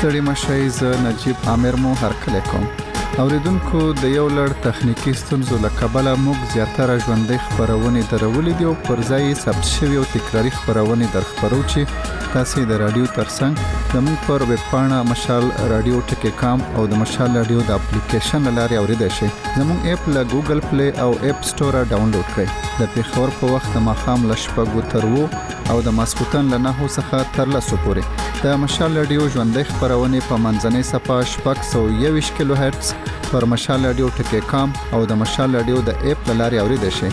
ستړي مشئ ز نجیب عامر مو هرکلی کوم. اوریدونکو د یو لړ تخنیکی ستونزو له کبله موږ زیاتره ژوندۍ خبرونه درولې دي او پر ځای ثبت شوی او تکراری خبرونه درخبرو چې تاسو د رادیو ترڅنګ زموږ پر ویب پاڼه مشال رادیو ټکی کام او د مشال رادیو د اپلیکیشن لارې اوریدئ شئ. زموږ اپ له ګوګل پلی او اپ سٹور ډاونلوډ کړئ. د پیښور په وخت ماښام له 6 تر 9 او د ماسکوتن له 9 څخه تر 10 پورې د مشال رادیو ژوندۍ خبرونه په منځنۍ صفحه 621 کیلو هرتز پر مشال رادیو ټکی کام او د مشال رادیو د اپ لارې اوریدئ شئ.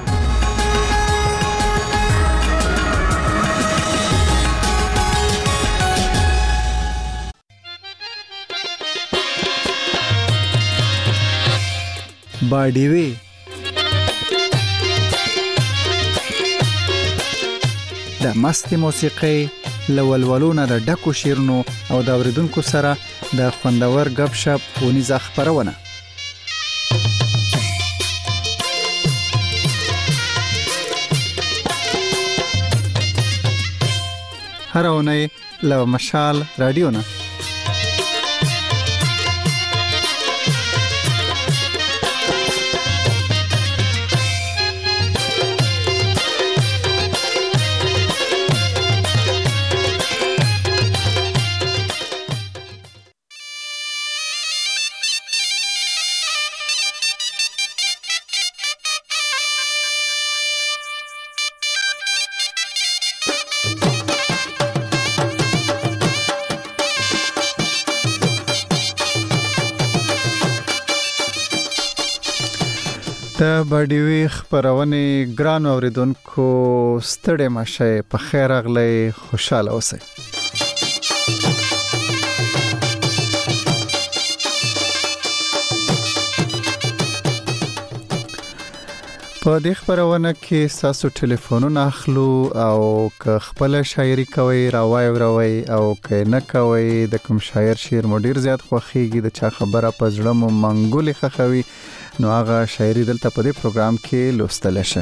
باډیوي د مستي موسیقي لولولونه د ډکو شیرونو او د اوریدونکو سره د خوندور غب شپ ونیزه خبرونه. هر اونۍ له مشال رادیو نه د باډیوي خبرونه ګران اوریدونکو ستړي مشئ په خیر راغلی خوشاله اوسئ. په دې خبرونه کې تاسو ټلیفونونه اخلو او که خپل شاعري کوي راوي او که نه کوي د کوم شاعر شعر مو ډیر زیات خوښیږي د چا خبره په زړه مو منګولې خخوي نو هغه شاعري دلته په دې پروګرام کې لوستل شي.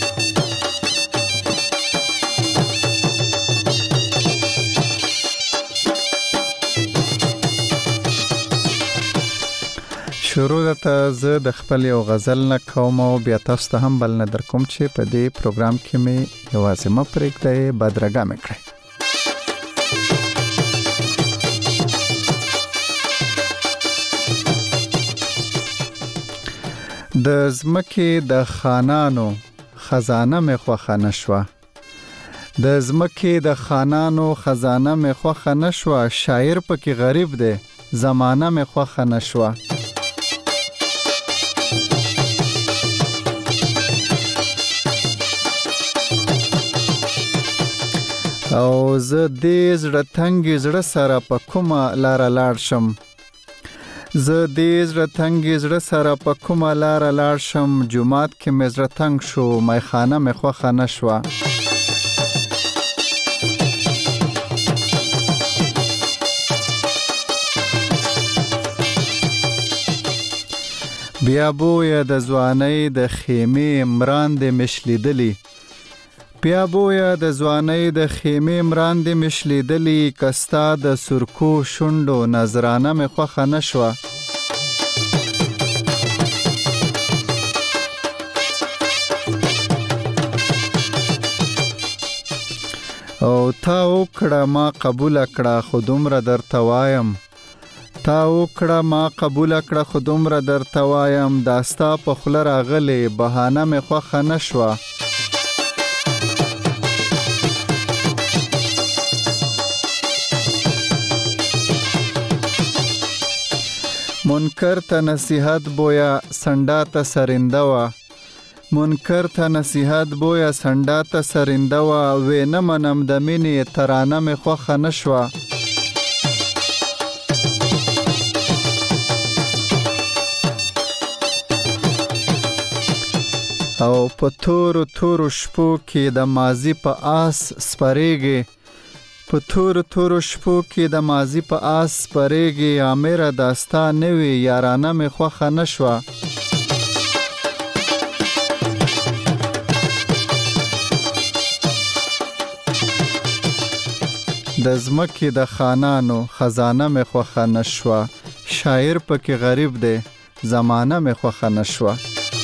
شروع دته زه د خپل یو غزل نه کوم او بیا تاسو ته هم بل نه در کوم چې په دې پروګرام کې مې یوازې ما پرېږدئ بدرګه مې کړئ. د زمکې د خانانو خزانه مې خوښه نشوه. د زمکې د خانانو خزانه مې خوښه نشوه. شاعر پکې غریب دی زمانه مې خوښه نشوه. او زه دې زړه تنګ زړه سره په کومه لاره لاړ شم. زه دې زړه تنګ زړه سره په کومه لاره لاړ شم. جومات کې مې زړه تنګ شو میخانه مې خوښه نشوه. بیا بویه د ځوانۍ د خیمې مراندې مشلیدلی. بیا بویه د ځوانۍ د خیمې مراندې مشلیدلی. کستا د سرکو شونډو نظرانه مې خوښه نشوه. او تا وکړه ما قبول کړه خو دومره درته وایم. تا وکړه ما قبول کړه خو دومره درته وایم. داستا په خوله راغلی بهانه مې خوښه نشوه. منکر ته نصیحت بویا سنډا ته سرنده وا. منکر ته نصیحت بویا سنډا ته سرنده وا. وې نه منم د مینې ترانه مې خوښه نشوه. او په تورو تورو شپو کې د ماضی په آس سپریږي. په تورو شپو کې د ماضی په آس سپریږي. امره داستا نوی یارانه مې خوښه نشوه. د زمکې د خانانو خزانه مې خوښه نشوه، شاعر پکې غریب دی زمانه مې خوښه نشوه.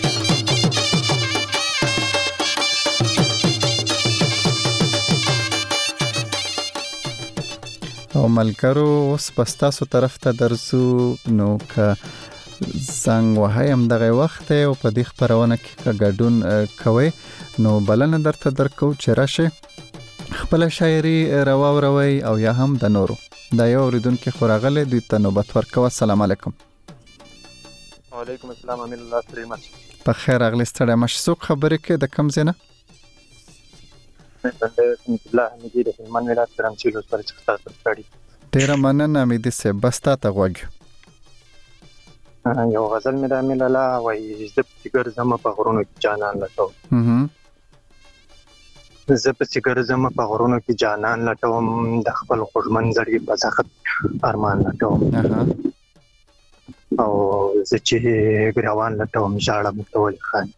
او ملګرو اوس پستاسو طرف ته درځو، نو که زنګ وهی هم دغه وخت او په دې خپرونه کې ګډون کوي نو بلنه درته درکو چې راشي خپل شاعري راووروي او یا هم د نورو. دا یو اوریدونکو خو راغلی، دوی ته نوبت ورکوه. السلام علیکم. وعلیکم السلام. امین الله سلیمت. په خیر راغلی ستړی مشه. څوک خبرې کوي د کوم ځای نه؟ الله حمیدي د هلمند ولایت کرمچیل ولسوالۍ څخه تاسو ته راډیو. ډېره مننه حمیدي صاحب، بس تا ته غوږ یو. یو غزل مې د امین الله وایي: زه پسې ګرځم په غرونو کې جانان لټوم، زه پسې ګرځم په غرونو کې جانان لټوم، د خپل خوږمن زړګي په سخت ارمان لټوم، او زه چې ګریوان لټوم ژاړم ته ولې خاندې،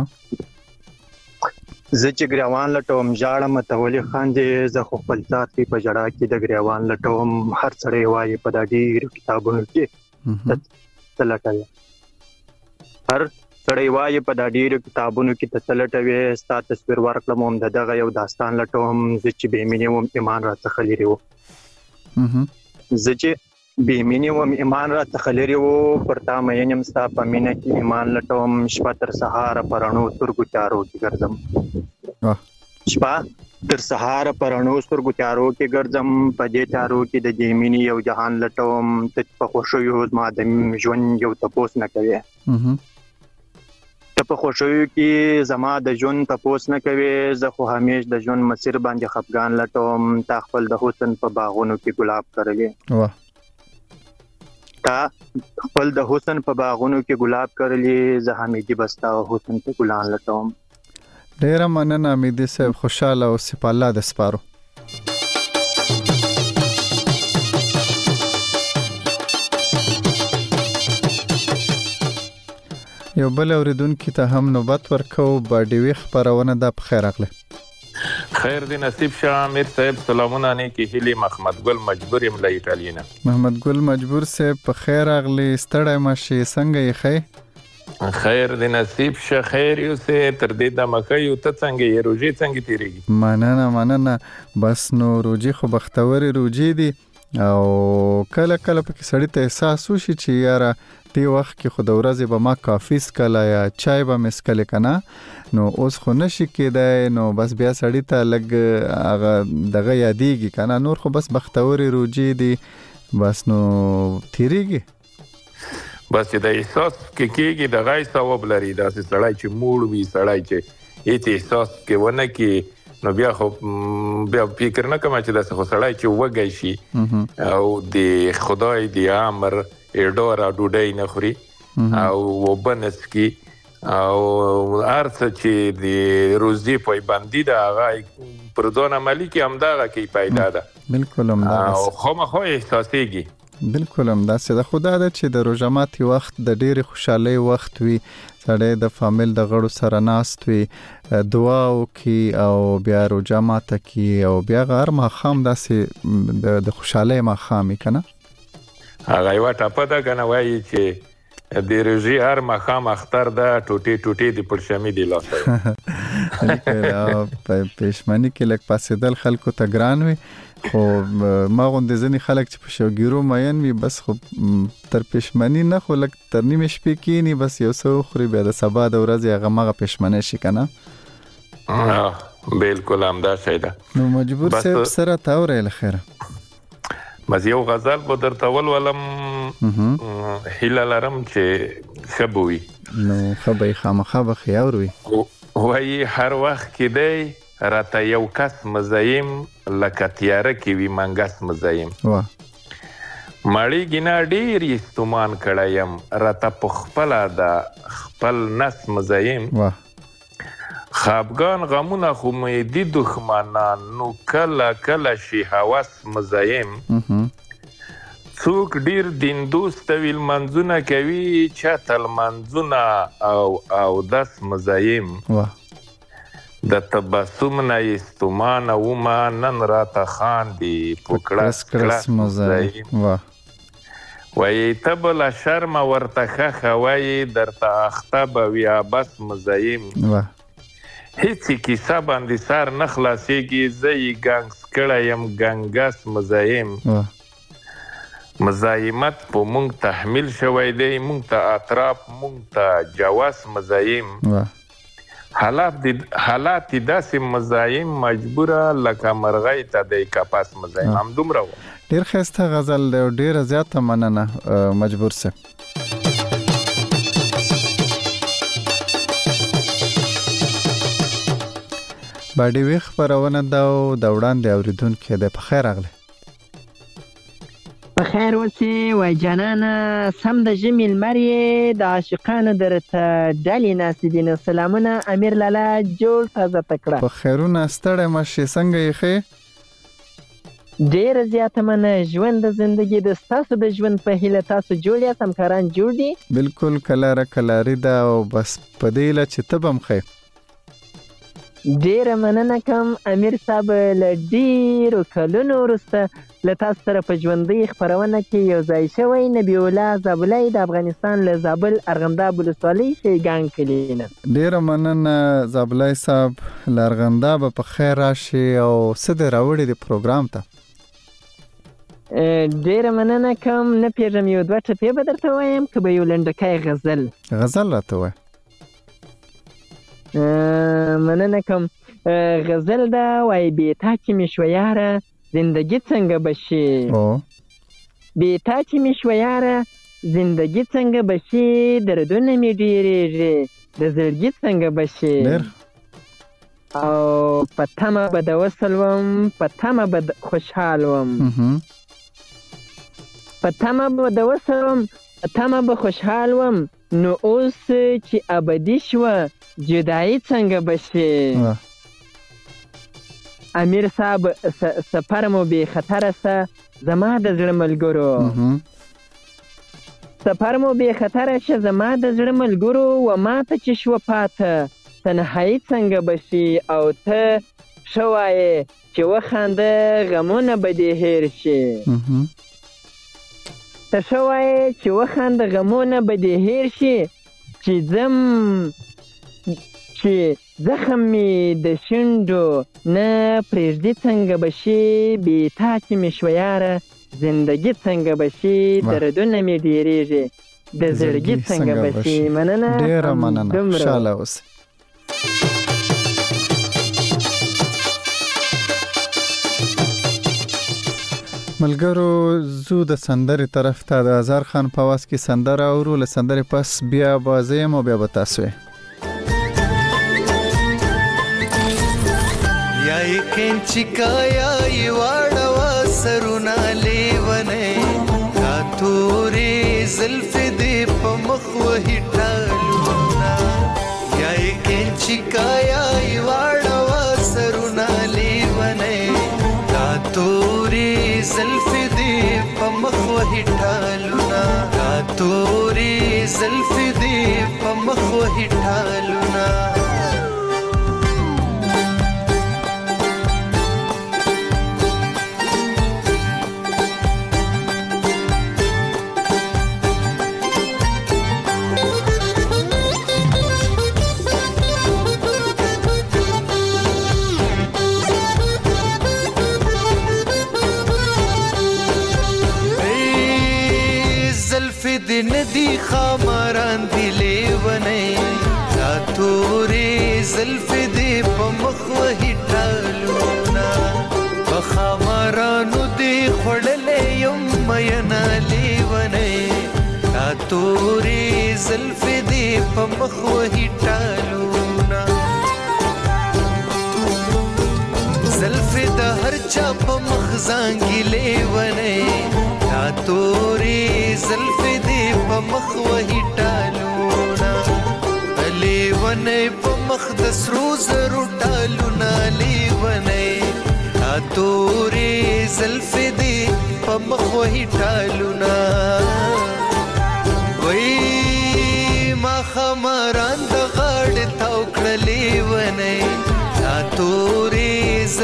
زه چې ګریوان لټوم ژاړم ته ولې خاندې، زه خو خپل ذات کې په ژړا کې د ګریوان لټوم، هر سړی وایي په دا ډېرو کتابونو کې ته لټوې، هر سړی وایي په دا ډېرو کتابونو کې ته لټوې، ستا تصویر ورکړم هم د دغه یو داستان لټوم، زه چې بې مینې وم ایمان راڅخه لرې و، زه چې بې مینې وم ایمان راڅخه لرې و، پر تا مین یم ستا په مینه کې ایمان لټوم، شپه تر سهاره په رڼو سترګو تیارو کې ګرځم، شپه تر سهاره په رڼو سترګو تیارو کې ګرځم، په دې تیارو کې د دې مینې یو جهان لټوم، ته په خوښیو زما د ژوند یو تپوس نه کوې، ته په خوښیو کې زما د ژوند تپوس نه کوې، زه خو همیش د ژوند مسیر باندې خفګان لټوم، تا خپل د حسن په باغونو کې ګلاب کرلې، تا خپل د حسن په باغونو کې ګلاب کرلې، زه حمیدي بستا حسن په ګلان لټوم. ډیره مننه حمیدي صاحب، خوشاله او سپه الله د سپارو. یو بل اوریدونکو ته هم نوبت ورکو. باډیوي خبرونه د بخیر اغله. خیر دی نصیب شاه امیر صاحب، سلامونه نیکی هیلی. محمد ګل مجبور یم له ایټالیا. محمد ګل مجبور صاحب په خیر اغلی، ستړی مشه، څنګه یې خې؟ خیر دی نصیب شه، خیر یو سه تر دې د مخه یو ته څنګه یې روزي څنګه تیریږي؟ مننه بس نو روزي خو بختوري روزي دي، او کله کله پکې سړی ته احساس وشي چې یاره دی وخت کې خو د ورځې به ما کافي سکله یا چای به مې څکلی که نه، نو اوس خو نشي کېدی، نو بس بیا سړی ته لږ هغه دغه یادېږي که نه، نور خو بس بختوري روزي دي، بس نو تیریږي. بس چې د احساس کې کېږي دغه ثواب لري، داسې سړی چې موړ وي، سړی چې هېڅ احساس کې ونه کړي، نو بیا خو بیا فکر نه کوم چې داسې خو سړی چې وږی شي او د خدای د امر ډوره ډوډۍ نه خوري او اوبه نه څښي او هر څه چې د روزي پایبندي ده هغه پر ځان عملي کې همدغه کې پیدا ده. بالکل همدغه او خامخا احساسېږي. بالکل همداسې ده. خدا ده چې د روژه ماتي وخت د ډېرې خوشحالۍ وخت وي، سړی د فامیل د غړو سره ناست وي، دعا وکړي او بیا روژه ماته کړي او بیا هر ماښام داسې د خوشحالۍ ماښام وي که نه؟ هغه یوه ټپه ده که نه، وایي چې د روژې هر ماښام اختر ده، ټوټې ټوټې د پړشمي د لاسه. په پېشمني کې لږ پاسېدل خلکو ته ګران وي، خو ما غوندې ځینې خلک چې په شوګیرو مین وي، بس خو تر پېشمني نه، خو لږ تر نیمې شپې کېني، بس یو څه وخوري، بیا د سبا د ورځې هغه مغه پېشمنی شي که نه؟ بالکل همدا شی ده. نو مجبور صاحب سره ته اورئ خیره، بس یو غزل به درته ولولم، هیله لرم چې ښه به وي. نو ښه به یې خامخا به ښې اوري. وایي هر وخت کې دی راته یو کس مزایم، لکه تیاره کې وي منګس مزایم، مړیږي نه ډېر یې ستومان کړی یم، راته په خپله ده خپل نس مزایم، خفګان غمونه خو مې دي دښمنان، نو کله کله شي هوس مزایم، څوک ډیر دین دوست وي لمنځونه کوي، چاته لمنځونه او دس مزایم، د تبسم نه استمان وما نن راته خاندي پکړس کړس مزاحم وای ته بل شرم ورته خوي درته اخته بیا بس مزاحم هیڅ کیسه باندې سار نه خلاصيږي زئی ګنګس کړم ګنګس مزاحم مزاحمت په مونږ تحمیل شوی دی مونږ ته اطراف مونږ ته جواز مزاحم حالات داسې مزاحم مجبوره لکه مرغۍ ته د کپاس مزاحم هم دومره و. ډیر ښایسته غزل دی او ډیره زیاته مننه مجبور سه. باډي وی خبرونه دا د وړاندې اوریدونکو د بخیر راغله. بخیر اوسې وای جانانه سم د ژمي لمر یې د عاشقانو درته ډلې ناستې دي نو سلامونه امیر لالا جوړ تازه تکړه. بخیرونه ستړی مشې څنګه یې ښې؟ ډېره زیاته منه ژوند د زندګي د ستاسو د ژوند په هیله تاسو جوړ یاست همکاران جوړ دي؟ بالکل کلاره کلاري ده او بس په دې هیله چې ته به هم ښې. ډیره مننه کوم امیر صاحب له ډیرو کلونو وروسته له تاسو سره په ژوندۍ خپرونه کې یو ځای شوی نبی الله زابلۍ د افغانستان له زابل ارغنداب ولسوالۍ شیګان کلي نه. ډیره مننه زابلۍ صاحب له ارغنداب په خیر راشي او څه دې راوړي د پروګرام ته؟ ډیره مننه کوم نه پیژم یو دوه ټپې به درته وایم که به یو لنډکی غزل راته وایه. مننه کوم غزل ده وای بیتا چې می شو یاره زندگی څنګه بشي بیتا چې می شو یاره زندگی څنګه بشي دردونه می ډیریږي د زړګي څنګه بشي او په تمه به د وصل وم په تمه به خوشحال وم په تمه به د وصل وم په تمه به خوشحال وم نو اوس چې ابدي شوه جدایی څنګه بشي. امیر صاحب سفر مو بی خطره سه زما د زړه ملګرو سفر مو بی خطره شه زما د زړه ملګرو و ما ته چې شوه پاته تنهایی څنګه بشي او ته ښه وایې چې وخانده غمونه به دې هیر شي ته ښه وایې چې وخانده غمونه به دې هیر شي چې ځم چې زخم می د شونډو نه پرېږدي څنګه بشي بیتا چې می شوه یاره زندگی څنګه بشي دردونه می ډیریږي د زړګي څنګه بشي. مننه ډیره مننه خوشحاله اوسئ. ملګرو زو د سندرې طرف ته د هزار خان په واس کې سندره اورو له سندرې پس بیا به زه یم او بیا به تاسو یې. یای کینچکایا یواړه سرونا لیونه تا تورې زلفې دې په مخ وهي ټالونه یای کینچکایا یواړه سرونا لیونه تا تورې زلفې دې په مخ وهي ټالونه تا تورې زلفې دې په مخ وهي ټالونه ندی خامران دی لیونه تا تورې زلفې دې په مخ وهي ټالونه په خامرانو دې خوړلې یم مینا لیونه تا تورې زلفې دې په مخ وهي ټالونه زلفې د هر چا په مخ زانګي لیونه تا تورې زلفې دې په مخ وهي ټالونه لیونې په مخ د سرو زرو ټالونه لیونې تا تورې زلفې دې په مخ وهي ټالونه وای ما خمران د غاړې تاو کړه لیونې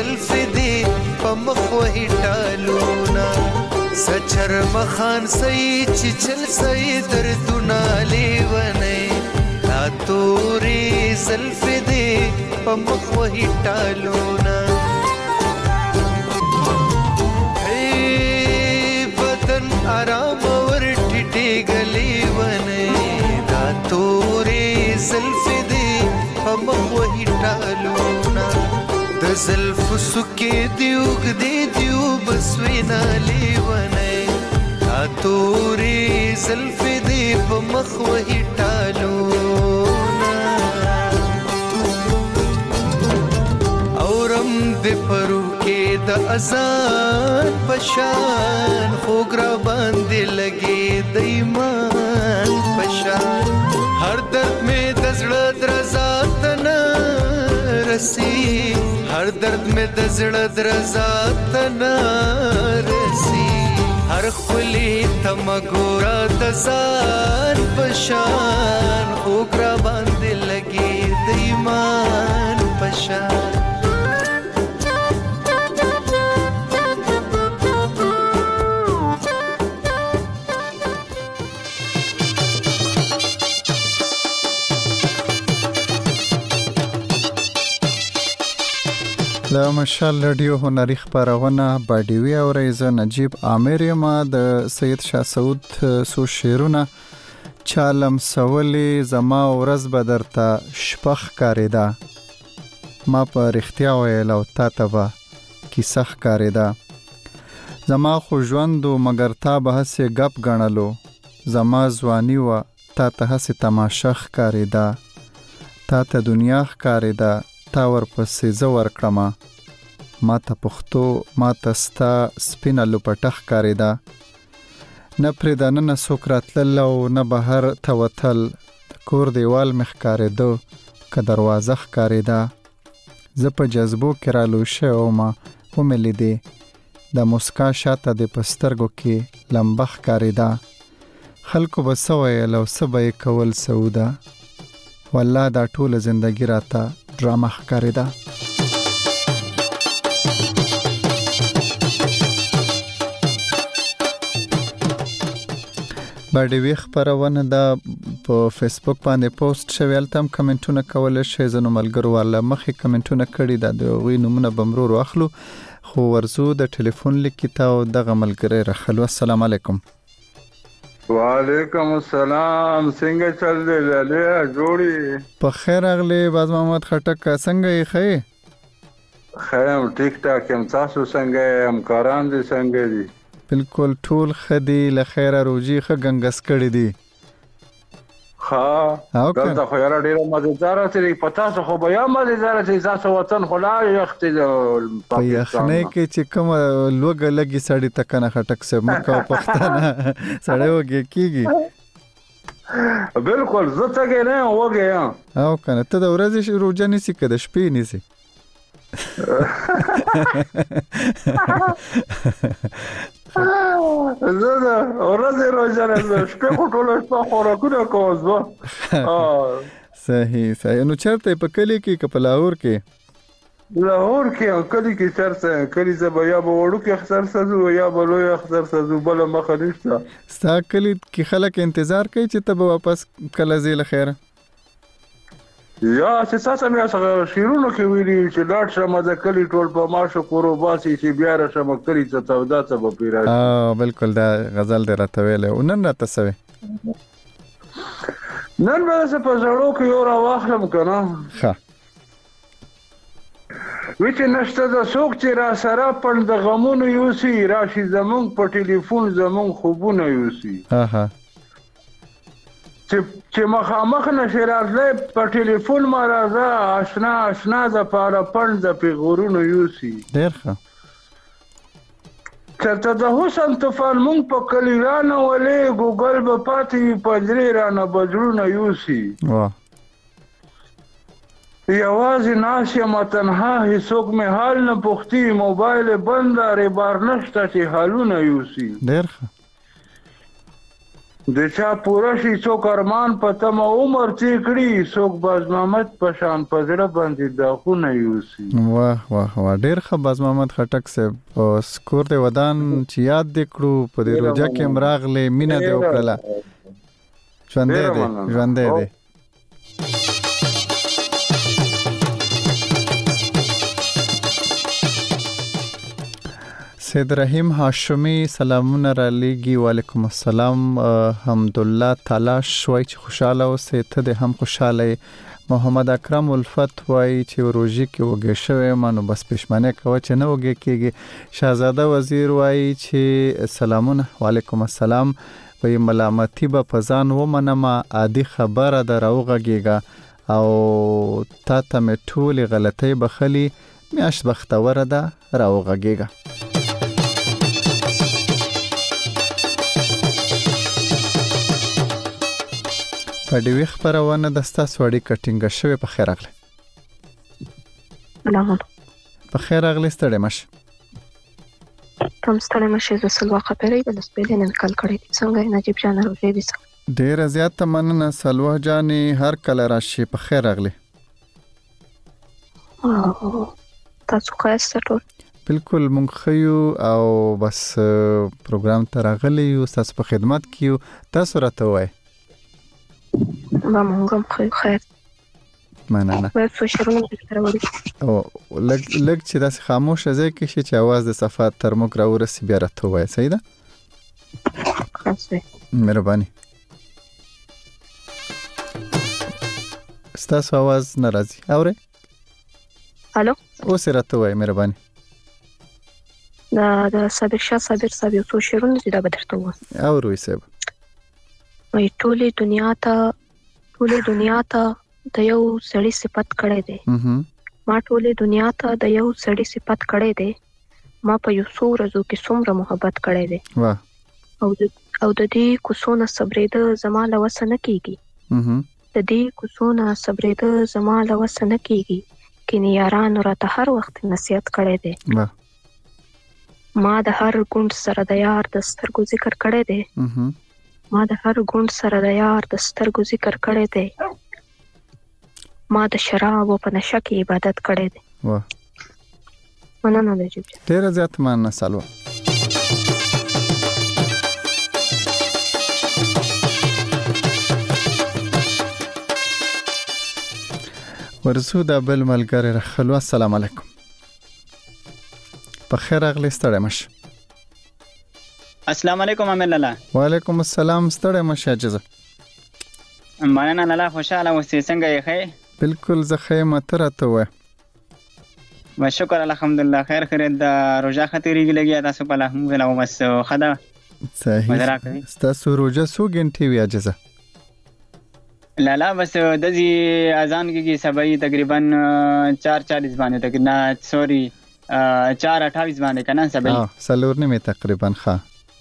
زلف دی په مخ وهی ټالونا سچر مخان سئی چچل سئی دردونه لیونی لا توري زلف دی په مخ وهی ټالونا بدن آرام ور ټټي غلي ونه دا تورې زلف دې په مخ وهي ټالونا د زلف سکه دیوګ دې دیو بس وینا لیونه دا تورې زلف دې په مخ وهي ټالونا اورم دې پرو کې د اذان پشان خوګرا باندې لګي د ایمان پشان هر درد میں دزړه درزا تنا رسی هر درد میں دزړه درزا تنا رسی هر خلی تمګورا د ځان پشان خوګرا باندې لګي د ایمان پشان له مشال رادیو هنري خبرونه باډیوي او رئیس نجیب عامر ما د سید شاه سعود سو شعرونه چالم سولې زما ورځ بدرته شپخ کاریدا ما په رښتیا ویل او تا ته به کیسه ښکارېده زما خو ژوند و مګر تا به هسې ګپ ګڼلو زما ځواني وه تا ته هسې تماشه ښکارېده تا ته دنیا ښکارېده تا ورپسې زه ورکړمه ما ته پښتو ما ته ستا سپینه لوپټه ښکارېده نه پرې دننه څوک راتلل او نه بهر ته وتل د کور دیوال مې ښکارېده که دروازه ښکارېده زه په جذبو کې رالو شوی ومه ومې لیدې د مسکا شاته دې په سترګو کې لمبه ښکارېده خلکو به څه ویل او څه به یې کول سعوده والله دا ټوله زندګي راته ډرامه ښکارېده باډیوي خبرونه دا په فیسبوک باندې پوسټ شوی هلته هم کمنټونه کولی شئ ځینو ملګرو والا مخکې کمنټونه کړي دا د هغوی نومونه به مرور واخلو خو ورځو د ټلیفون لیکي ته او دغه ملګری راخلو السلام علیکم وعلیکم السلام څنګه چل دی لاله جوړي په خیر اغلی باز محمد خټک څنګه یې خې خیر ټیک ټاک هم تاسو څنګه هم کاران دي څنګه دي بالکل ټول خدي له خیره روجي خ غنګس کړی دي ها دا خو یاره ډیره مزیدار ترې پتا څه خو بیا مزیدار چې تاسو وطن خلا یخت په یخنۍ کې چې کوم لوګه لګي سړی تکنه خټک سه مکه پښتنه سړی وګي کیږي بالکل زه څنګه نه وګي او کنه ته د ورځې روزه نسی کده شپې نسی زه ورځې روزه نه شپې کو ټول شپه خوراکونه کوم صحیح نو چرته په کلی کې کپلاور کې لاهور کې کلی کې چرته کلی زه یا به وړو کې اخسر سزو یا به لوی اخسر سزو بل مخه نشته ستا کلی کې خلک انتظار کوي چې ته به واپس کله زی له خیره یا چې تاسو مې څنګه شیرونو کې ویلي چې لاړ شم د کلی ټول په ماشو کورو باسي چې بیا راشم کلی ته تودا ته به پیرا بالکل دا غزل دې راته ویلې او نن راته سوي نن به څه په زړو کې یو را واخلم کنه ښه وچ نشته د څوک چې را سره پند د غمونو یوسي راشي زمونږ په ټلیفون زمونږ خوبونه یوسي چې مخامخ نشي راتلی په ټلیفون ما راځه اشنا اشنا د پاره پند د پیغورونو یوسي ډېر ښه چېرته د حسن طوفان مونږ په کلي رانه ولې ګوګل به پاتې وي پنجرې رانه به زړونه یوسي یوازې ناست یم تنها هېڅوک مې حال نه پوښتي موبایل یې بند دی بار نشته چې حالونه یوسي ډېر ښه د چا پوره شي څوک ارمان په تمه عمر چې کړي څوک باز محمد په شان په زړه باندې داغونه یوسي. واه واه واه ډیر ښه باز محمد خټک صاحب او سکور د ودان چې یاد دې کړو په دې روزه کې مراغله مینه دې وکړه ژوندې دې سید رحیم هاشمی سلامونه را لېږي. وعلیکم السلام. حمدالله تعالی شوي چې خوشاله اوسې ته دې هم خوشاله. محمد اکرم الفت وای چې روزي کې وګه شوی مانو بس پښمنه کوي چې نه وګه کېږي. شاهزاده وزیر وای چې سلامونه وعلیکم السلام. وای ملامتي به پزان و منما عادي خبره دروغږیږي او تا ته مې ټولې غلطۍ بخلي میاش بختوره ده راوغږیږي. په دې خبرونه د ستاسو اړیکه کټینګ شوی. په خیر راغلی. سلام. په خیر راغلی. ستړی مشه. تم ستړی مشه. زه سلوا خبرې د سپېلې نه کال کړې څنګه نجيب جان روزي دي څنګه. ډیر زیات مننه سلوا جانې هر کله راشي. په خیر راغلی. تاسو خاصه ټول بالکل مونږ خيو او بس پروګرام ته راغلی یو تاسو په خدمت کیو. تاسو راته وای ما مونږ خیر مننه. وای څو شروع سره وړي او لګ چې داس خاموشه ځای کې شي چې आवाज د صفات تر موږ راورسي بیا راته وای. صحیح ده. خاصه مهرباني. ستاسو आवाज ناراضي اوري. الو اوس راته وای مهرباني. دا صابر شاه صابر صاحب یو څو شروع دي دا بدرته و او روي صاحب وای ټولې دنیا ته د یو سړی صفت کړی دی. ما ټولې دنیا ته د یو سړی صفت کړی دی. ما په یو څو ورځو کې څومره محبت کړی دی. واه او د دې کوڅونه صبرېده زما له وسه نه کیږي. د دې کوڅونه صبرېده زما له وسه نه کیږي. کینه یارانو راته هر وخت نصیحت کړی دی. ما د هر ګوند سره د یار د سترګو ذکر کړی دی. ما د هر ګوند سره د یار د سترګو ذکر کړی دی. ما د شراب په نشه کې عبادت کړی دی. واه مننه نجيب جان. ډیر زیات مننه سلوا. ورزو د بل ملګری رخلو. السلام علیکم. په خیر راغلی. ستړی مشه. السلام علیکم امین الله. وعلیکم السلام. ستړی مشه اجازه. مننه الله خوشاله اوسې. څنګه یې خیر؟ بالکل زه خیمه ته راته وای. شکر الحمدلله خیر د روزه خاطرېږي لګیا تاسو په الحمدلله بس خدا صحیح. تاسو روزه سو غنټې وی اجازه. لالا بس دزي اذان کې سبای تقریبا 4:40 باندې تقریبا سوري 4:28 باندې کنه سبای. سلور نه می تقریبا ښه.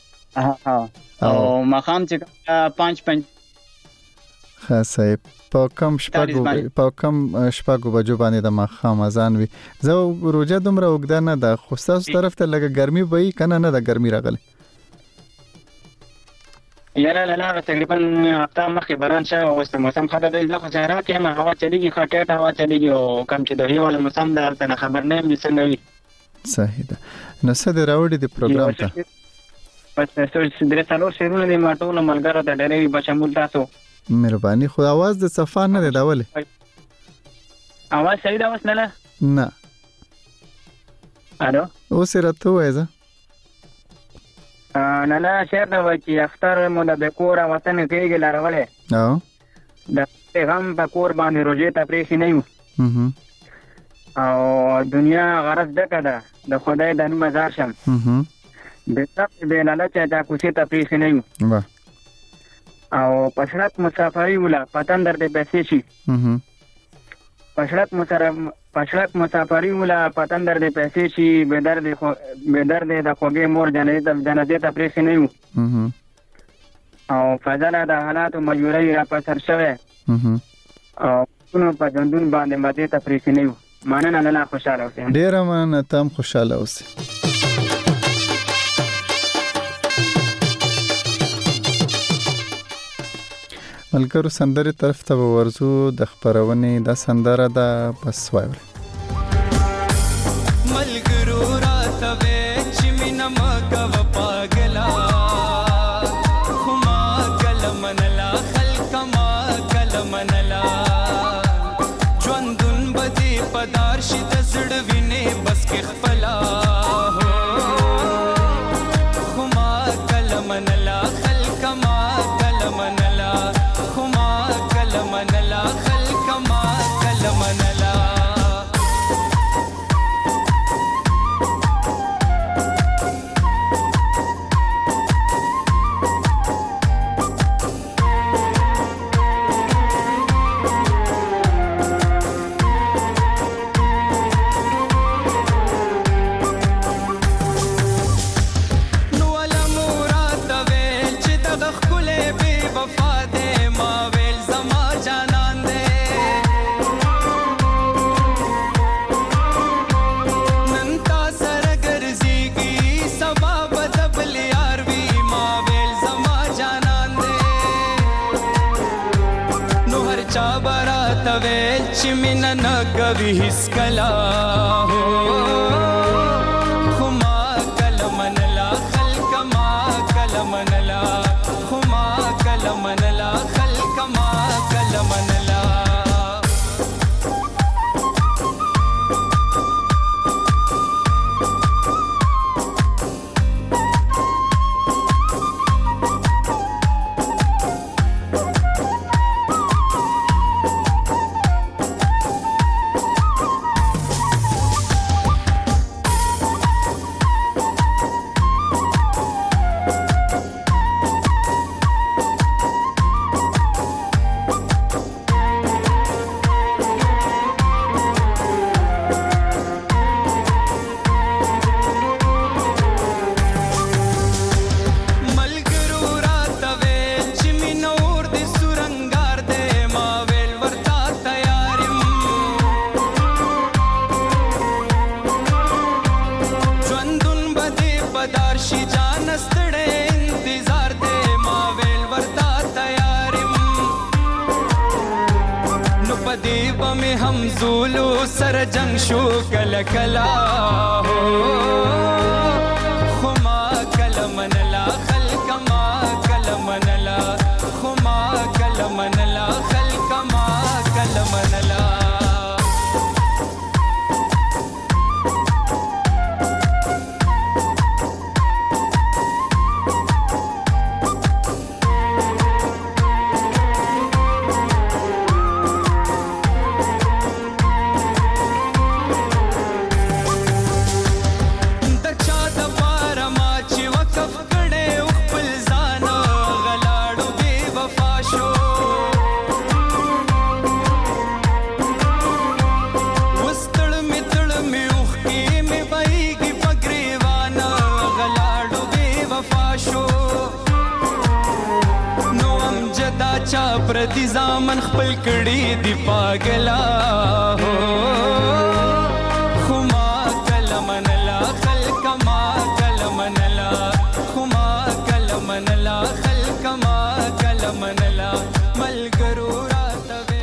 او مقام چې 5 خاصه په کم شپږو بجو باندې د ماخام اذان وی. زه روزه دومره وګدا نه ده خو تاسو طرف ته لګه ګرمي وای کنه نه ده ګرمي راغله. یاره لاله تقریبا هفته مخکې باران شو او اوس موسم خطر دی. زه خو ځای راکې ما هوا چلیږي خټه هوا چلیږي او کم چې د هیوال موسم ده ته خبر نه یم څنګه وي. صحیح ده. نو څه دی راوړي د پروګرام ته؟ بس څه درې څلور شیرونه دي ما ټول ملګرو ته ډېرې بشمول تاسو. مهرباني. خو आवाज د صفان نه دی داوله. आवाज صحیح ده اوس نه؟ نه. الو اوس راته وایزه. نه شهر دا وای چې اختر مو د کور وطن کېږي لارولې. د پیغام په کور باندې روزه ته پریښې نه یو. او دنیا غرض دکه ده د خدای د مزار شم. د تاسو د لاله چې دا کوڅه ته پریښې نه یو. او پښړت مسافری ولا پتن در دې پیسې شي. پښړت مسافری ولا پتن در دې پیسې شي. به در دې د خوګې مور جنازې ته پریښې نه یو. او فضل د حالات مجبوري را پسر شوه. او نو په ژوندون باندې ماده ته پریښې نه یو. مننه الله خوشاله اوسئ. ډیر مننه تم خوشاله اوسئ. ملګرو سندرې طرف ته ورزو د خبرونې د سندره ده بس وایو ملګرو راته چې مینه مګو پاګلا خما کلمنلا خلق ما کلمنلا ژوندون بدی پدار شي د زړه وینې بس کې خپلا خما کلمنلا خلق ما کلمنلا خما کلمنلا خلق ما کلمنلا चिमिन न कभी हिस्कला हो खुमा कलमनला खल्क मा कलमनला खुमा कलमनला खल्क मा कलमनला हम ज़ूलू सर जंग शो कल कला हो खुमा कलमनला खल्क मा कलमनला खुमा कलमनला खल्क मा कलमनला प्रति ज़ामन खपल कड़ी दी पागला हो खुमा कलमनला खल्क मा कलमनला खुमा कलमनला खल्क मा कलमनला मलगरू रातवे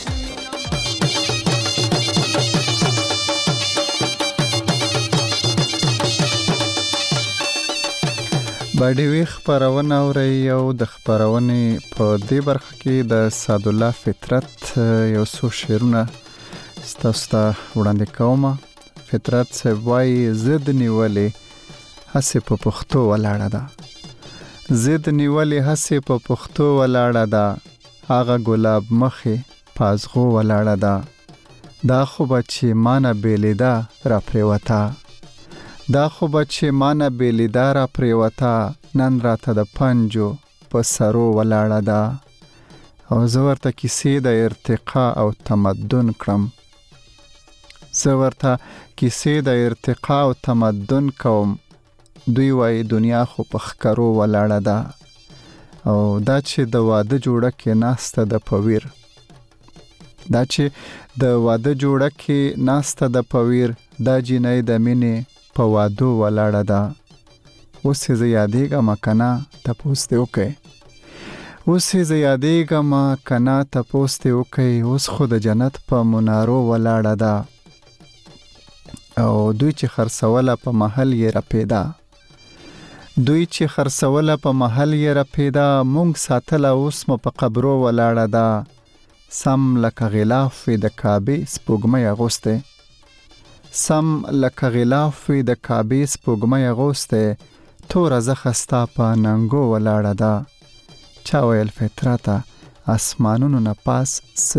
باډي وی خبرونه اوري او د خبرونې په دې برخه کې د سعد الله فطرت یو څو شعرونه تاسو ته وړاندې کوم. فطرت سوای زد نیولې هسه په پښتو ولاړه ده زد نیولې هسه په پښتو ولاړه ده هغه ګلاب مخه پازغو ولاړه ده دا خو بچي مانه بیلیدا را پریوتا دا خو بچي مانه بیلیدار پریوتا نن راته د پنجو په سرو ولاړه ده او زورته کیسې د ارتقا او تمدن کړم زورته کیسې د ارتقا او تمدن کوم دوی وای دنیا خو په خکرو ولاړه ده او دا چې د واده جوړه کې ناسته د پویر دا چې د واده جوړه کې ناسته د پویر دا جنې د مینې په وادو ولاړه ده اوس زه یادېږم کنه تاسو ته وکي اوس یې یادېږم کنا تپوس ته وکي اوس خو د جنت په منارو ولاړه ده او دوی چې خرڅوله په محل یې رپیدا مونږ ساتله اوس مو په قبرو ولاړه ده سم لکه غلاف د کعبې سپوږمۍ اغوسته توره زخه ستا په ننګو ولاړه ده چا ویل فطرته اسمانونو نه پاس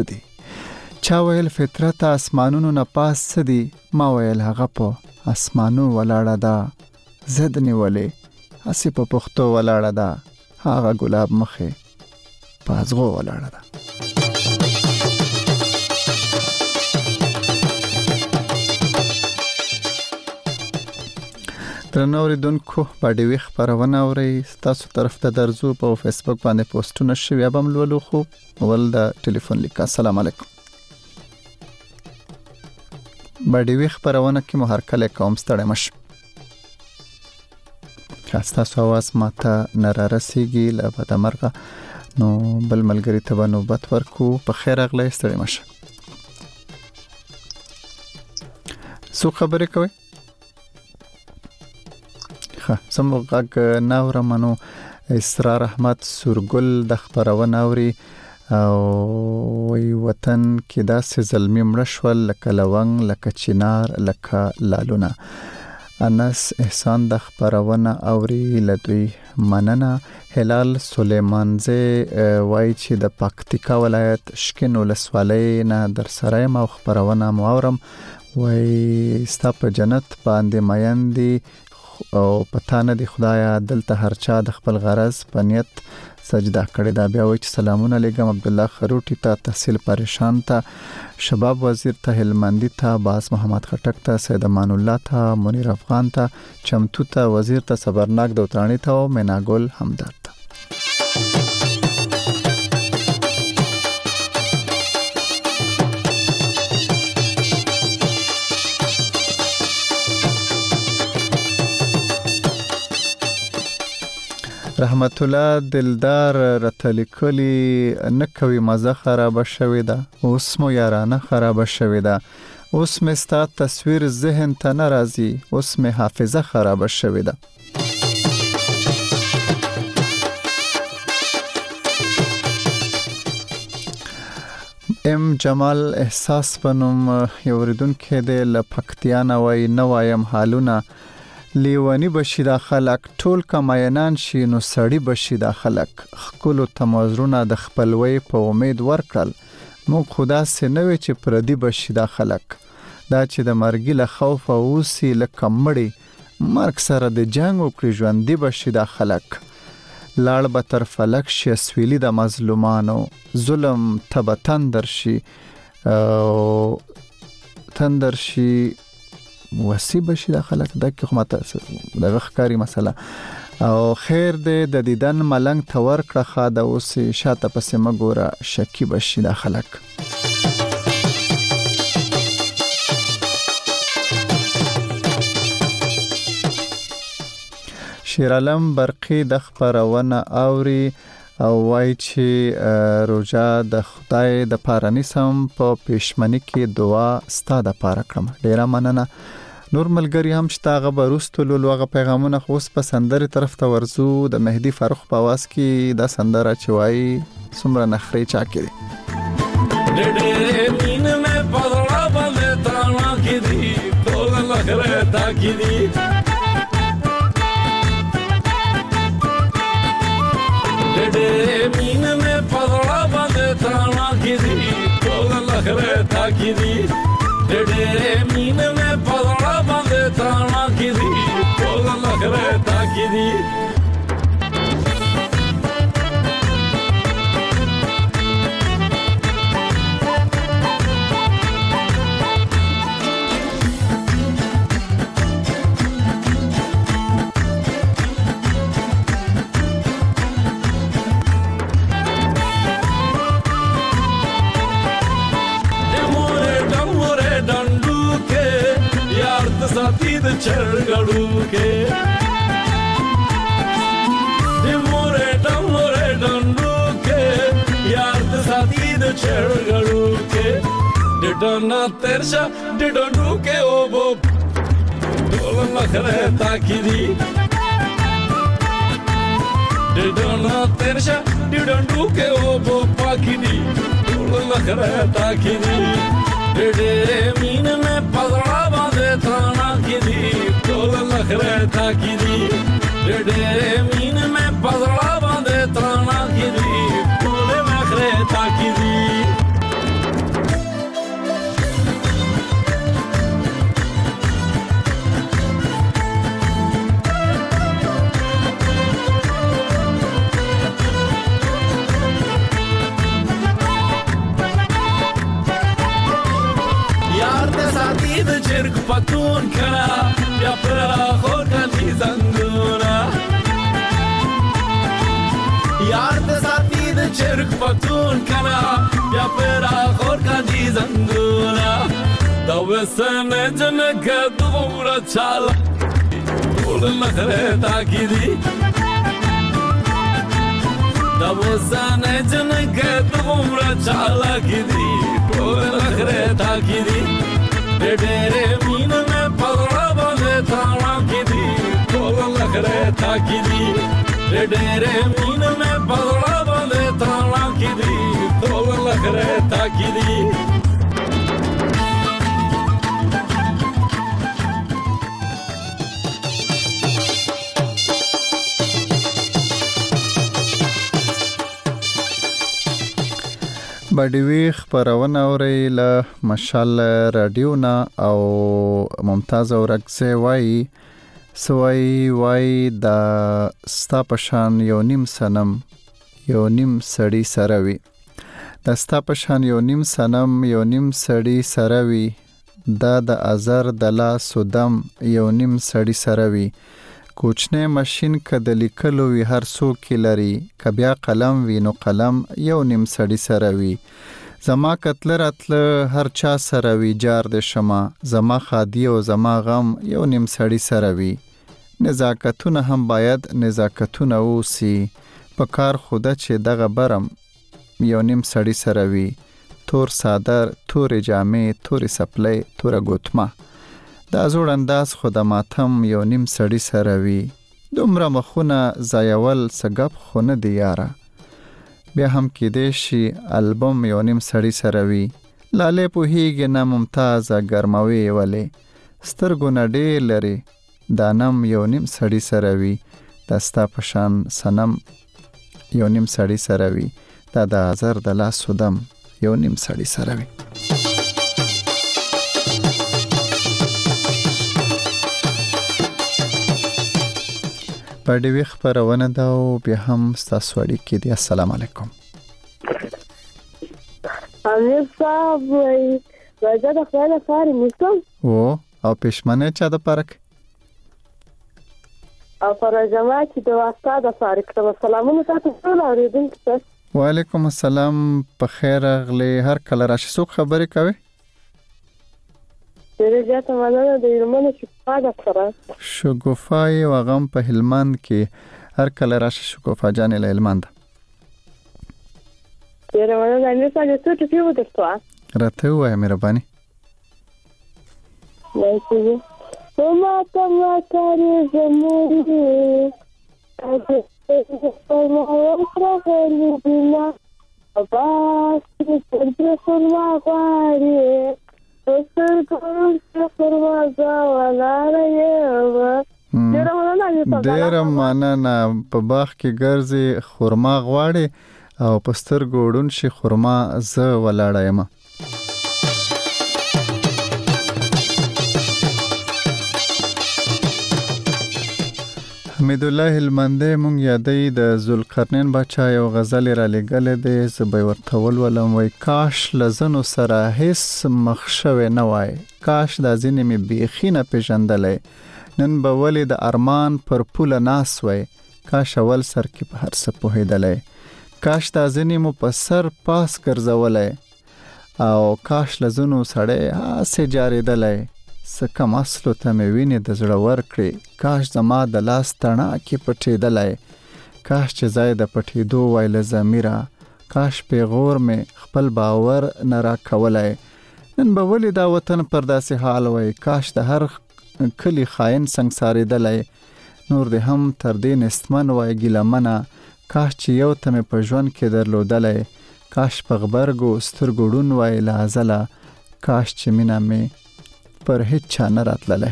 څه دي ما ویل هغه په اسمانو ولاړه ده زد نیولې هسې په پښتو ولاړه ده هغه ګلاب مخې په ازغو ولاړه ده درنو اوریدونکو باډي خبرونه اوري تاسو طرف ته درځو په فیسبوک باندې پوسټونه شوي ابم لولو خو ول د ټلیفون لیک السلام علیکم باډي خبرونه کې مو هر کله کوم ستړی مش تاسو आवाज ماته نارسیږي له بدمرغه نو بل ملګری ته نوبت ورکو په خیر اغلی ستړی مش سو خبرې کوي سمو غږ ناورمنو اسرار احمد سورګل د خبرونه اوري او وی وطن کې داسې ظلمي مړشول لکه لونګ لکه چینار لکه لالونه انس احسان د خبرونه اوري لدوی مننه هلال سلیمانزه وای چې د پکتیکا ولایت شکن ولسوالۍ نه در سره ما خبرونه مورم وای ستا په جنت باندې مایندي او پتا نه دی خدایا دلته هر چا د خپل غرض په نیت سجده کړی دا بیا وای چې سلامونه علیکم عبد الله خروټی ته تحصیل پریشان ته شباب وزیر ته هلمندی ته باز محمد خټک ته سید امان الله ته منیر افغان ته چمتو ته وزیر ته صبرناک دوترانی ته او میناګل همدرد رحمت الله دلدار رتلکلی نکوي مزه خراب شوی ده اوس مو یارانه خراب شوی ده اوس مې ستا تصویر ذهن ته ناراضي اوس مې حافظه خراب شوی ده ام جمال احساس بنوم یوریدون کې د لپکتیانه وای نوایم حالونه لیوانی بشي دا خلک ټول کماینان شي نو سړی بشي دا خلک خپل تمازرونه د خپلوي په امید ورکړل مو خدا سينوي چې پردي بشي دا خلک دا چې د مرګ له خوف او سي لکمړي مرګ سره د جنگ او کړي ژوندۍ بشي دا خلک لاړ به تر فلک شي سویلي د مظلومانو ظلم تبتندرشي تندرشي وسی بشي د خلک د حکومت دغه ښکاری مسله او خیر دې د دیدن ملنګ تور کړه خاده اوس شاته پسې مګوره شکی بشي د خلک شیر علم برقی د خبرونه اوري او وای چې روزه د خدای د پاره نسم په پېشمنی کې دعا ستاده پاره کړم ډیره مننه نور ملګری هم شتاغه بروستلو لوغه پیغامونه خوس په سندري طرف ته ورزو د مهدی فاروق په आवाज کې د سندره چوي سمره نخري چا کړي ډېر مين مې پړړا باندې ترانا کې دي ټول لګره تا کې دي ډېر مين مې پړړا باندې ترانا کې دي ټول لګره تا کې دي ډېر مين مې پړړا باندې ترانا کې دي ټول لګره تا کې دي चढ़गड़ू के दे मोरे डंडू چرګړو کې ډډنا ترشا ډډنو کې او بو ټول نخره تاکيدي ډډنا ترشا ډډنو کې او بو پاکيدي ټول نخره تاکيدي ډېرې مين مې پزړه باندې تانا کېدي ټول نخره تاکيدي ډېرې مين مې پزړه باندې تانا کېدي ټول نخره تاکيدي چرګ پتون کړه یا پر خور کلی زنګونه یار د ساتي د چرګ پتون کړه یا پر خور کلی زنګونه دا وسنه جنګ دومره چال ټول نخره تاکيدي دا وسنه جنګ دومره چال کېدي ټول نخره تاکيدي ډېرې مين مې پزړه باندې تانا کېدي ټول نخره تاکيدي ډېرې مين مې پزړه باندې تانا کېدي ټول نخره تاکيدي بډوي خبرونه اوري له مشال رادیو نا او ممتاز اورکسه وای د ستا پشان یو نیم سنم یو نیم سړی سروي د ستا پشان یو نیم سنم یو نیم سړی سروي د ازر د لا سودم یو نیم سړی سروي کوچنه ماشين کده لیکلو وی هر څوک لري کبیا قلم وینو قلم یو نیم سړی سره وی زما کتل راتل هر چا سره وی جار د شمه زما خادي او زما غم یو نیم سړی سره وی نزاکتونه هم باید نزاکتونه اوسي په کار خوده چې دغه برم یو نیم سړی سره وی تور صادر تور جامې تور سپلې تور ګوتما دا زوړ انداز خود ماتم یو نیم سړی سره وی دومره مخونه زایول سګب خونه دی یاره بیا هم کې دې شي البوم یو نیم سړی سره وی لاله په هیګ نه ممتاز ګرموي ولې سترګو نه ډېر لري دانم یو نیم سړی سره وی دستا پشان سنم یو نیم سړی سره وی دا د ازر د لاس سودم یو نیم سړی سره وی پړډوي خبرونه دا او بیا هم ستاسو اړیکې دي السلام علیکم امیر صاحب راځه د خپل لپاره مسلم او پښمنه چا د پارک او پر جماعت د واسطه د فارق سلامونه تاسو ټول اوریدونکو وعلیکم السلام په خیر اغلی هر کله راشي څوک خبرې کوي درجه مننه د هلمند شګوفا ډاکټر شګوفا او غم په هلمند کې هر کله راشي شګوفا جان له هلمند ډیره مننه نه څه څه ټکی ودرته راته وای مهرباني لایته وما تما کاری زموږه اته په ما وکړه لیدنه اباس دې فرما غواړي ډېر مننه په باغ کې ګرځي خرما غواړي او پستر ګوډون شي خرما ز ولاړایم حمید الله هلمندی مونږ یادې د ذوالقرنین بچا یو غزل را لګل دی زبې ورته ولولم وای کاش لزنو سره هیڅ مخشوي نه وای کاش د ځینې می بیخینه پیژندلې نن به ولې د ارمان پر پول ناس وای کاش اول سر کې په هر څه پوهیدلې کاش د ځینې مو په سر پاس ګرځولې او کاش لزنو سړې هسه جاریدلې سکم اصلو ته مې ویني د زړه ورکړي کاش زما د لاس تڼا کې پټېدلای کاش چې ځای د پټېدو وای له ضمیره کاش پیغور مې خپل باور نه را کولای. نن به ولې دا وطن پر داسې حال وای؟ کاش د هر کلی خاين سنگساریدلای. نور دې هم تر دې نستمن وای ګیلمنه. کاش چې یو ته مې په ژوند کې درلودلای. کاش په غبرګو سترګو ډون وای له ازله. کاش چې مینه مې پر هیڅ چا نه راتللی.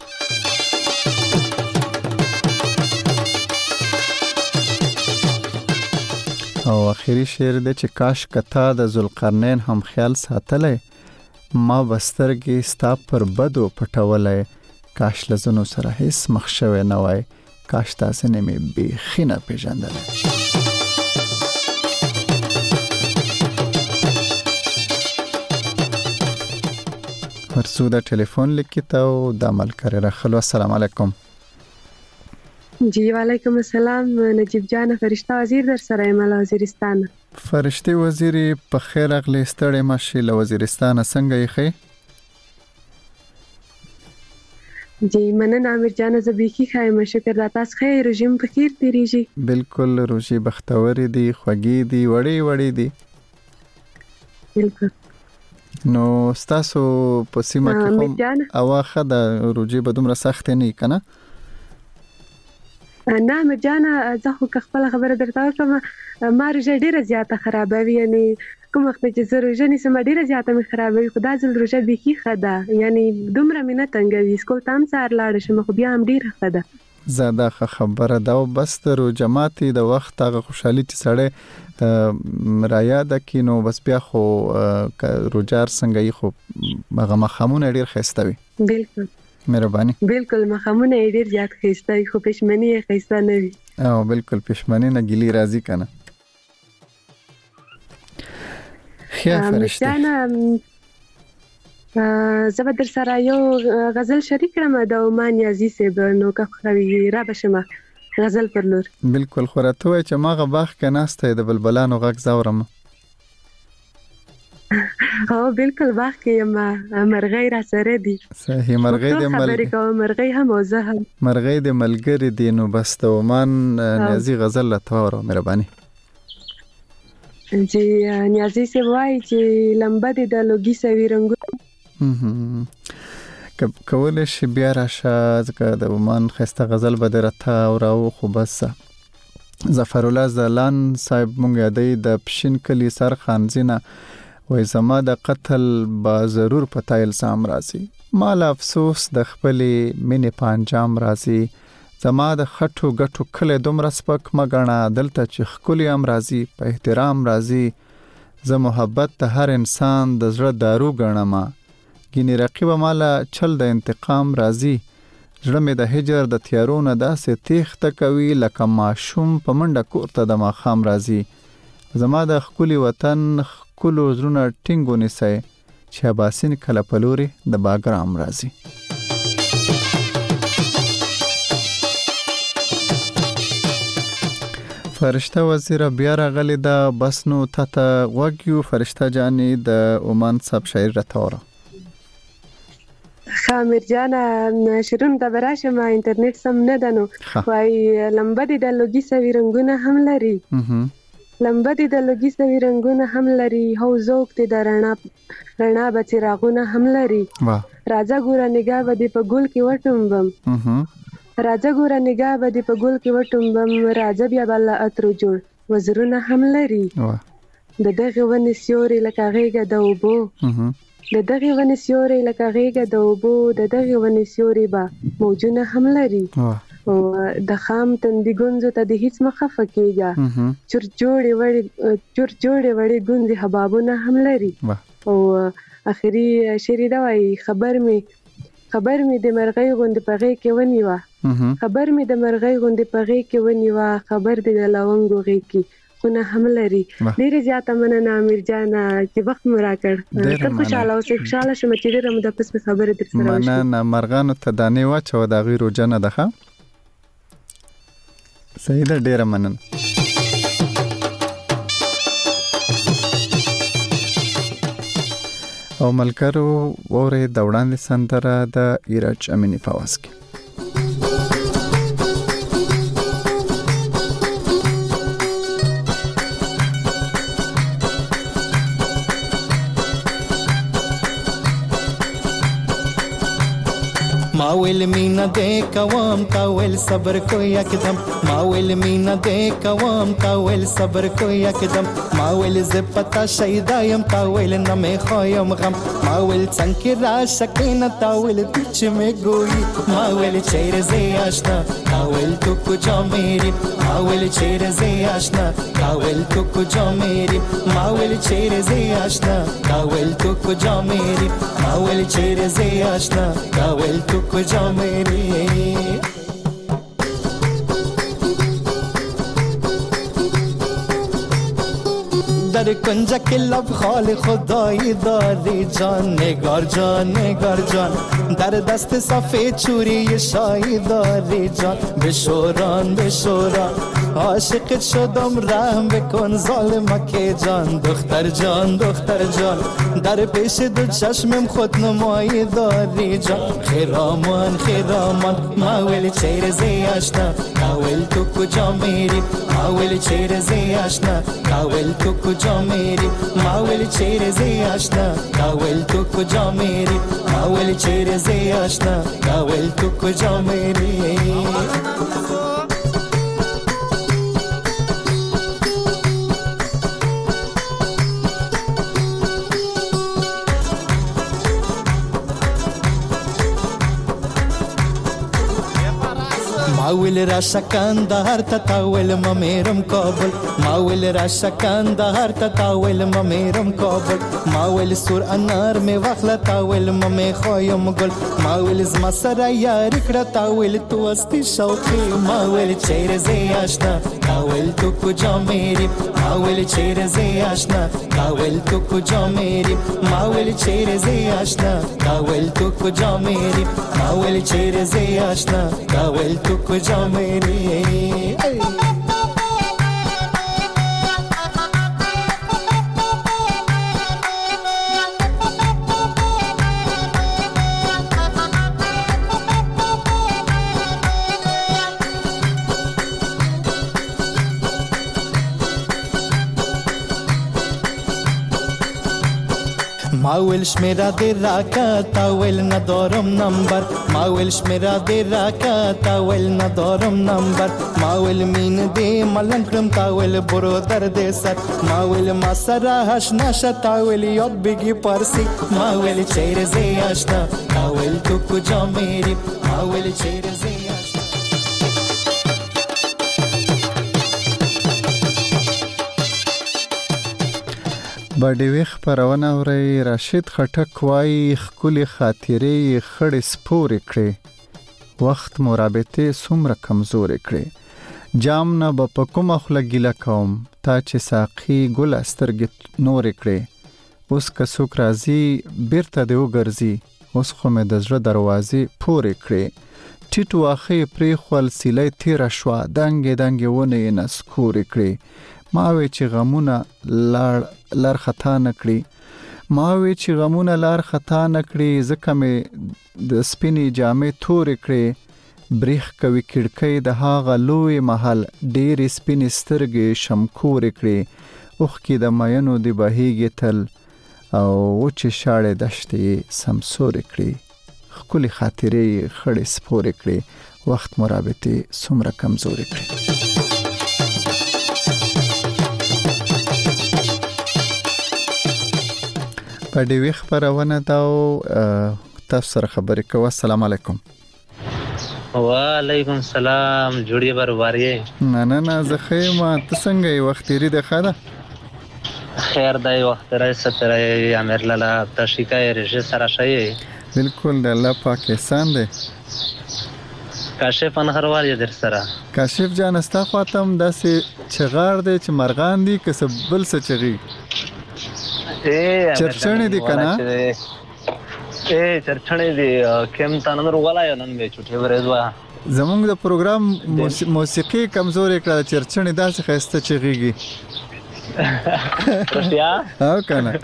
او اخیری شعر دی چې کاش کتا د ذوالقرنین هم خیال ساتلی. ما بسترګې ستا پر بدو پټولی. کاش لزنو سره هیڅ مخ شوی نه وای. کاش تاسې نه مې بیخي نه پیژندلی. ورسو د ټلیفون لیکیت او د ملکری راخلو. السلام علیکم. جی وعلیکم السلام. نجیب جان فرشته وزیر در سره یم له وزیرستان. فرشته وزیر په خیر اغلی ستړی ماشي له وزیرستان څنګه یې خې؟ جی مننه امیر جان زه بیخي خایم شکر دا تاسو خیر رژیم په خیر تیریږي. بالکل روزي بختوري دي خوږی دي وړي وړي دي. بالکل. نو تاسو په سیمه کې هم اواخه د روزي به دومره سخت نه کنه؟ نه امیر جان زه خو خپل خبره درته کوم. ما روزه ډیره زیاته خرابوي. یعنی کوم وخت چې زه روزه نیسم ډیره زیاته مې خرابوي. خدا ځل روزه بیخي خدا یعنی دومره مې نه تنګوي. سکول تام سار لاړ شم خو بیا هم ډیره خدا. زاده خبره دا بس تر جماعتي د وخت هغه خوشحالي چې سړی رایا د کینو بس بیا خو روجار څنګه یې خو هغه مخامونه ډیر خستوي. بالکل مهرباني. بالکل مخامونه ډیر زیات خستوي خو پښمنی یې خسته نه وي. او بالکل پښمنی نه ګلی راضی کنه. خیا فرشته زه به در سره یو غزل شریک کړم د عمان یازی صاحب. نو که خوي را بشمه غزل پر لور. بالکل خو راته وای چې ما غباخ کې ناسته د بلبلانو غږ زورم. او بالکل باغ کې ما مرغۍ را سره دي. صحیح. مرغۍ د خبرې کوم مرغۍ هم او زه هم مرغۍ د ملګری دي. نو بس د عمان نیازي غزل له تاوره مهرباني. جی نیازي سی وای چې لمبه دي د لوګي سوي رنگو. کول شي بیا راشه ځکه د عمان خسته غزل به درته او خو بس ظفر الله زلان صاحب مونږ یادې د پښین کلی سر خانزینه وای زما د قتل با ضرور پتایل سام راځي. مال افسوس د خپلې مینې پانجام راځي. زما د خټو غټو کله دومره سپک مګنا دلته چې خولي ام راځي په احترام راځي. زه محبت ته هر انسان د زړه دارو غنم. ګینه رقیب مالا چل د انتقام راځي. زړه مې د هجر د تیارونو داسې تیخته کوي لکه ماشوم په منډه کوړه د ماخام راځي. زما د خولي وطن کلو زرونه ټینګو نسای چې اباسین کله پلوري د باګرام راځي. فرشته وزیر بیا راغلی دا بس نو ته وګیو فرشته جانی د عمان صاحب شاعر راتوره. خامر جان شیرون د براشه ما انټرنیټ سم نه دنو وای لمبه دي د لوګي سوي رنگونه هم لري. لمبه دي د لوګي سوي رنگونه هم لري. هو ذوق دي د رڼا بچراغونه هم لري. راځه ګوره نگاه به دي په ګل کې وټومبم. راځه ګوره نگاه به دي په ګل کې وټومبم. راځه بیا بل اترو جوړ وزرونه هم لري. د دغه ونې سیوري لکه غېږه د اوبو. د دغه ونې سیوري لکه غېږه د اوبو. د دغه ونې سیوري به موجونه هم لري. او د خام تندي ګونځو ته د هیڅ مخه کېږي. چور جوړې وړې ګونځي حبابونه هم لري. او اخري شعر دا وایي خبر می د مرغۍ غوندې په غېږ کې ونیوه. خبر می د مرغۍ غوندې په غېږ کې ونیوه. خبر دې د لونګو غېږ کې خونه هم لري. ډېره زیاته مننه امیر جان چې وخت مو راکړ. ډېر خوشاله اوسئ. خوشاله شوم چې ډېره موده پس مې خبرې در سره وشوې. مننه. مرغانو ته دانې واچوه د هغوی روژه نه ده ښه. صحیح ده. ډېره مننه. او ملګرو واورئ د وړاندې سندره د ایرج امینی په آواز کې. ما ویل مینا دې کوم تا ویل صبر کو یکدم ما ویل مینا دې کوم تا ویل صبر کو یکدم ما ویل ز پتا شیدایم تا ویل نه مې خایم غم ما ویل څنګه را شکین تا ویل پیچ مې گوئی ما ویل چیر زی آشنا تا ویل تو کجا میری ما ویل چیر زی آشنا تا ویل تو کجا میری ما ویل چیر زی آشنا تا ویل تو کجا میری ما ویل چیر زی آشنا تا ویل تو کجا میری در کنج که لب خال خدایی داری جان نگار جان در دست سفید چوری شایی داری جان بشوران عاشق شدم رحم بکن ظالمک جان دختر جان در پیش دو چشمم خود نمایی داری جان خیرامان ما ویل چیر زی آشنا تا ویل تو کجا میری ما ویل چیر زی آشنا تا ویل تو کجا میری ما ویل چیر زی آشنا تا ویل تو کجا میری ما ویل چیر زی آشنا تا ویل تو کجا میری ماویل را شکندهر تاویل ممیرم کابل ماویل را شکندهر تاویل ممیرم کابل ماویل سور انار می واخله تاویل ممی خوایم گل ماویل زما سره یاری کړه تاویل تو استی شوقی ماویل چیر زی آشنا تاویل تو کجا میری ماویل چیر زی آشنا تاویل تو کجا میری ماویل چیر زی آشنا تاویل تو کجا میری ماویل چیر زی آشنا تاویل تو کجا میری ماویل شمیرا دی راکا تاویل ندارم نمبر ماویل شمیرا دی راکا تاویل ندارم نمبر ماویل مین دی ملنگ کرم تاویل برادر دی سر ماویل ما سرا هشنا شا تاویل یاد بگی پارسی ماویل چیر زی آشنا تاویل تو کجا میری ماویل چیر زی باډیوي خبرونه اوري راشد خټک وای خولي خاطرې خړې سپورې کړې وخت مرابطه سمره کمزورې کړې جام نه په کومه خله ګیله کوم تا چې ساقي ګل استرګ نورې کړې اوس که څوک راځي بیرته دی وګرځي اوس خو مې د زړه دروازې پورې کړې ټیټ واخې پرې خپل سیلې تیر شو دنګ ونه نسکورې کړې ما وی چې غمونه لار خطا نکړي ما وی چې غمونه لار خطا نکړي ځکه مې د سپینې جامې تورې کړې بریخ کوي کړکۍ د هاغه لوی محل ډېرې سپینې سترګې شمکورې کړې اوښکې د مینو د بهیږي تل او وچې شاړې دشتې سمسورې کړې ښکلې خاطرې خړې سپورې کړې وخت مرابطې څومره کمزورې کړې په دې وخت خبرونه دا تاسو سره خبرې کوم السلام علیکم وعلیکم السلام جوړی برباري نه زه خیمه ته څنګه یې وخت لري د خاله خیر دای وخت راځي ستره امر لاله تشکای رژه سره شي بالکل د الله پاک احسان دی کاشف انهروال یې در سره کاشف جان استا خاطم داسې چغار دی چې مرغان دي که بل څه چغي چرچنې دي کنه چرچنې دي کوم تنور ولای نن به چټي ورځوا زمونږ د پروګرام موسیقي کمزورې کړه چرچنې داسې خسته چغيږي رښتیا او کنه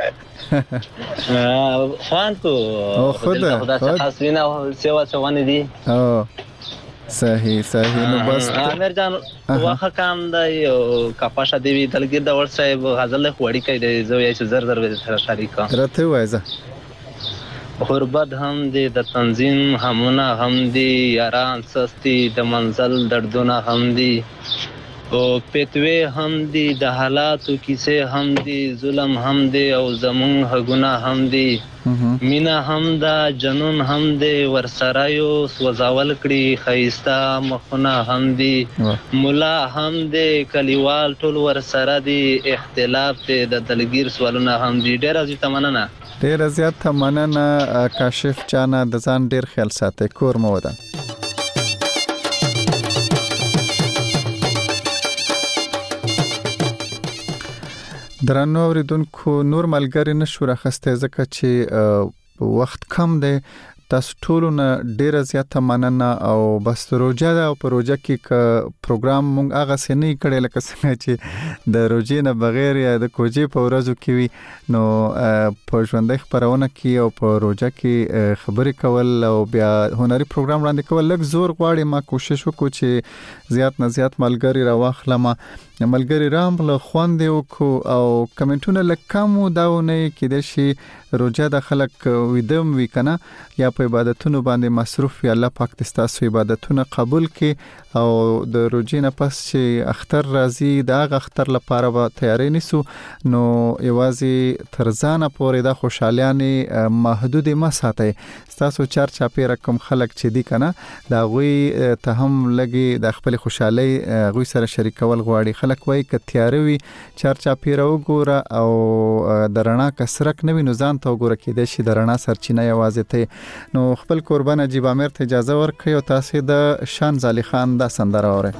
خوانتو خدا خاص وینا سیوا چوانې دي او صحیح نو بس امر جان واخه کام د یو کپاشه دیوی دلګر د ور صاحب غزل خوړی کوي د زوی چې زر به سره شریک راته وایزه غربت هم دی، د تنظیم همونه هم دی، یاران سستی د منزل دردونه هم دی، او پتوی هم دی، د حالاتو کیسه هم دی، ظلم هم دی او زمون حقونه هم دی، مینا هم دا جنون هم دی، ورسره یو سوځول کړي خیستا مخونه هم دی، مولا هم دی، کلیوال ټول ورسره دی، اختلاف دی د دلګیر سوالونه هم دی. ډیره زیاته مننه. ډیره زیاته مننه کاشف جانا، د ځان ډیر خیال ساتي. کور مو ودان. درنو اوریدونکو، نور ملګری نشو راخسته ځکه چې وخت کم دی. تاسو ټولو نه ډیره زیاته مننه. او بس روجا دا او پروژه کې ک پروګرام مونږ هغه سنې کړي لکه څنګه چې د روجې نه بغیر یا د کوجې په ورځو کې وي، نو په ژوندۍ خبرونه کې او په روجا کې خبرې کول او بیا هنري پروګرام وړاندې کول لږ زور غواړي. ما کوشش وکړو چې زیات نه زیات ملګری راواخلم، ملګری رام له خوند وکړو او کمنټونه لکمو داونه کې د شي روجا د خلک ویدم وی کنه یا په عبادتونو باندې مصروف وي. الله پاک دې تاسو عبادتونه قبول کړي او د روجې نه پس چې اختر راځي دا اختر لپاره به تیاری نیسو، نو یوازې ترزانه پورې د خوشالیانه محدود ما ساتي. تاسو چار چاپی رقم خلک چې دی کنه دا غوي ته هم لګي د خپل خوشحالي غوي سره شریکول غواړي. خلک وای ک تیاروي چار چاپی راو ګوره او درنا کسرک نوي نزان ته ګوره کې د شي درنا سرچینه یوازې ته. نو خپل قربان عجیب امیر ته اجازه ورکړي او تاسو د شان زالی خان دا سندره اوره.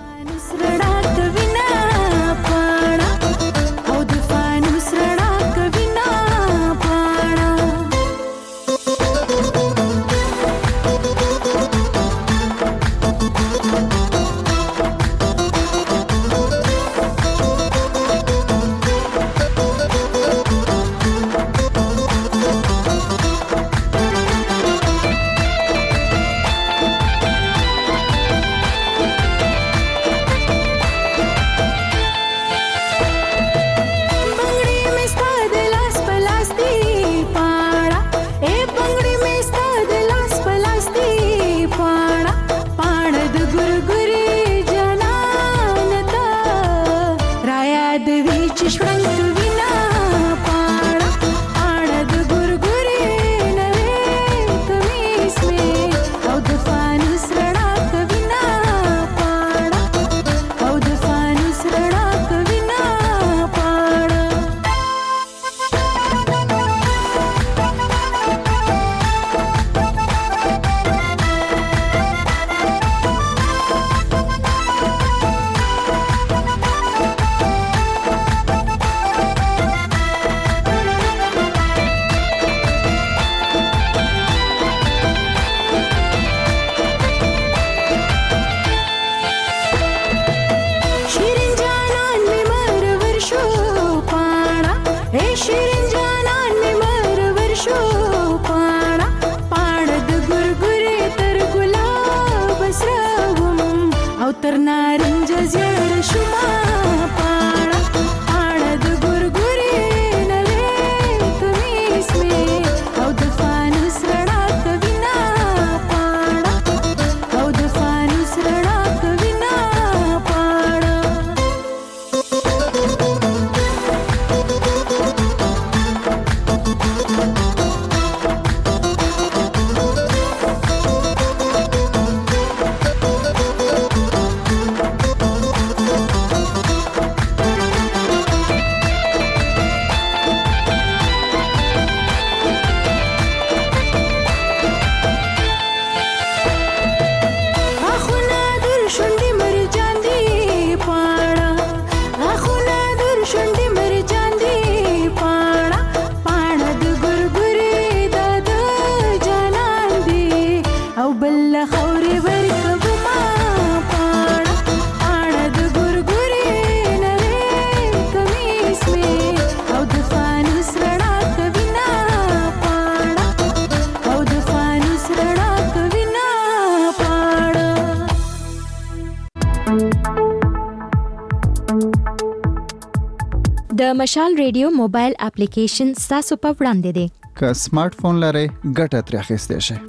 د مشال ریډیو موبایل اپلیکیشن تاسو په وړاندې دی. که سمارټ فون لرئ ګټه ترې اخیستی شئ.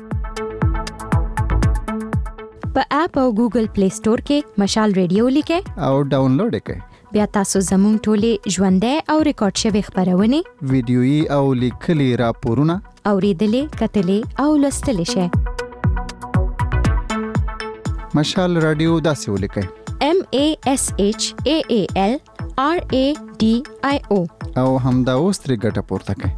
په اپ او ګوګل پلی سٹور کې مشال ریډیو لیکئ او ډاونلوډ یې کړئ. بیا تاسو زموږ ټولې ژوندۍ او ریکارډ شوې خپرونې ویډیويي او لیکلي راپورونه اوریدلې، کتلې او لوستلې شئ. مشال رادیو داسې ولیکئ: MASHAAL RADIO او همدا اوس ترې ګټه پورته کړئ.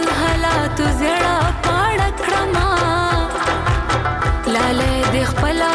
خپل